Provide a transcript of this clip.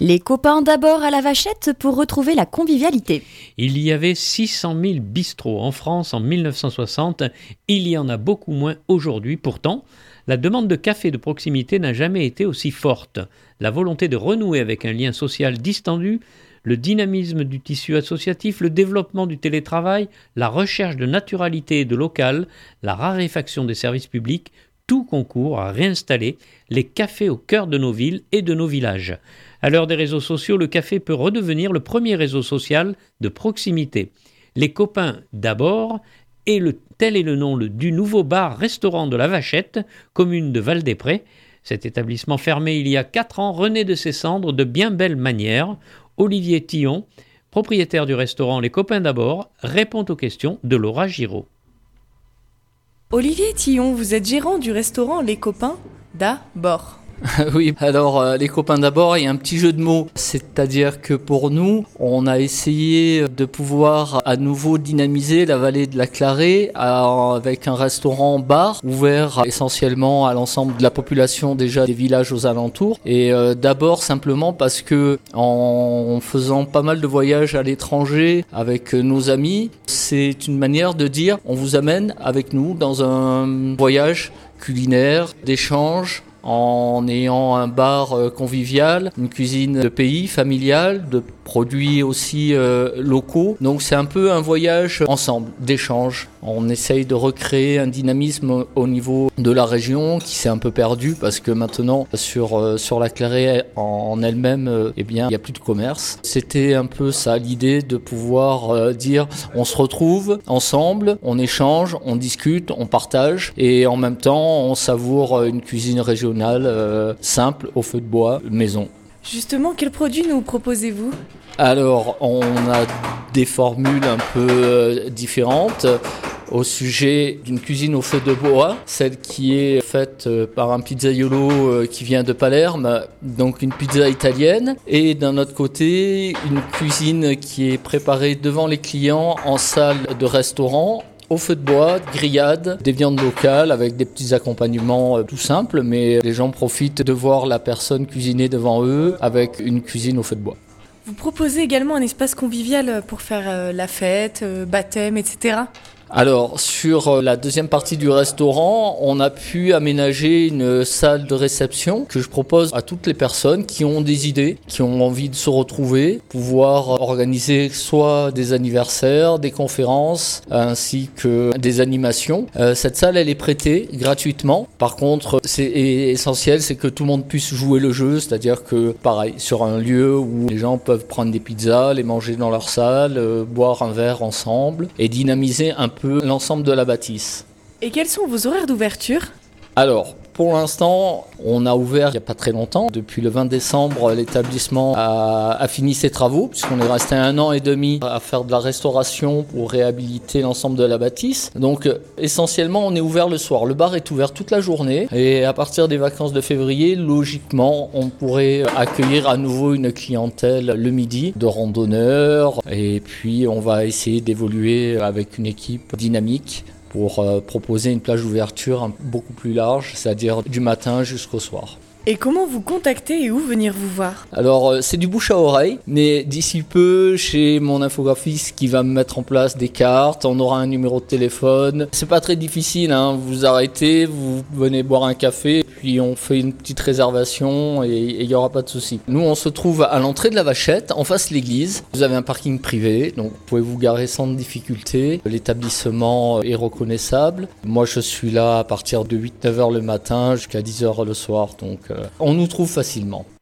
Les copains d'abord à la Vachette pour retrouver la convivialité. Il y avait 600 000 bistrots en France en 1960. Il y en a beaucoup moins aujourd'hui. Pourtant, la demande de café de proximité n'a jamais été aussi forte. La volonté de renouer avec un lien social distendu, le dynamisme du tissu associatif, le développement du télétravail, la recherche de naturalité et de local, la raréfaction des services publics, tout concourt à réinstaller les cafés au cœur de nos villes et de nos villages. À l'heure des réseaux sociaux, le café peut redevenir le premier réseau social de proximité. Les copains d'abord, et tel est le nom du nouveau bar-restaurant de la Vachette, commune de Val-des-Prés. Cet établissement fermé il y a 4 ans renaît de ses cendres de bien belle manière. Olivier Tillon, propriétaire du restaurant Les Copains d'abord, répond aux questions de Laura Giraud. Olivier Tillon, vous êtes gérant du restaurant Les Copains d'abord. Oui, alors les copains d'abord, il y a un petit jeu de mots. C'est-à-dire que pour nous, on a essayé de pouvoir à nouveau dynamiser la vallée de la Clarée avec un restaurant-bar ouvert essentiellement à l'ensemble de la population déjà des villages aux alentours. Et d'abord simplement parce que en faisant pas mal de voyages à l'étranger avec nos amis, c'est une manière de dire on vous amène avec nous dans un voyage culinaire, d'échange, en ayant un bar convivial, une cuisine de pays, familiale, de produits aussi locaux. Donc c'est un peu un voyage ensemble, d'échange. On essaye de recréer un dynamisme au niveau de la région qui s'est un peu perdu parce que maintenant sur la Clarée en elle-même, eh bien il n'y a plus de commerce. C'était un peu ça l'idée de pouvoir dire on se retrouve ensemble, on échange, on discute, on partage et en même temps on savoure une cuisine régionale simple au feu de bois, maison. Justement, quels produits nous proposez-vous ? Alors, on a des formules un peu différentes au sujet d'une cuisine au feu de bois, celle qui est faite par un pizzaiolo qui vient de Palerme, donc une pizza italienne, et d'un autre côté, une cuisine qui est préparée devant les clients en salle de restaurant, au feu de bois, grillade, des viandes locales avec des petits accompagnements tout simples, mais les gens profitent de voir la personne cuisiner devant eux avec une cuisine au feu de bois. Vous proposez également un espace convivial pour faire la fête, baptême, etc. Alors, sur la deuxième partie du restaurant, on a pu aménager une salle de réception que je propose à toutes les personnes qui ont des idées, qui ont envie de se retrouver, pouvoir organiser soit des anniversaires, des conférences, ainsi que des animations. Cette salle, elle est prêtée gratuitement. Par contre, c'est essentiel, c'est que tout le monde puisse jouer le jeu, c'est-à-dire que, pareil, sur un lieu où les gens peuvent prendre des pizzas, les manger dans leur salle, boire un verre ensemble et dynamiser un peu l'ensemble de la bâtisse. Et quels sont vos horaires d'ouverture ? Alors, pour l'instant, on a ouvert il n'y a pas très longtemps. Depuis le 20 décembre, l'établissement a fini ses travaux, puisqu'on est resté 1 an et demi à faire de la restauration pour réhabiliter l'ensemble de la bâtisse. Donc, essentiellement, on est ouvert le soir. Le bar est ouvert toute la journée. Et à partir des vacances de février, logiquement, on pourrait accueillir à nouveau une clientèle le midi de randonneurs. Et puis, on va essayer d'évoluer avec une équipe dynamique pour proposer une plage d'ouverture beaucoup plus large, c'est-à-dire du matin jusqu'au soir. Et comment vous contacter et où venir vous voir ? Alors, c'est du bouche à oreille, mais d'ici peu, chez mon infographiste qui va me mettre en place des cartes, on aura un numéro de téléphone. C'est pas très difficile, hein. Vous arrêtez, vous venez boire un café, puis on fait une petite réservation et il n'y aura pas de souci. Nous, on se trouve à l'entrée de la Vachette, en face de l'église. Vous avez un parking privé, donc vous pouvez vous garer sans difficulté. L'établissement est reconnaissable. Moi, je suis là à partir de 8-9 heures le matin jusqu'à 10 heures le soir, donc on nous trouve facilement.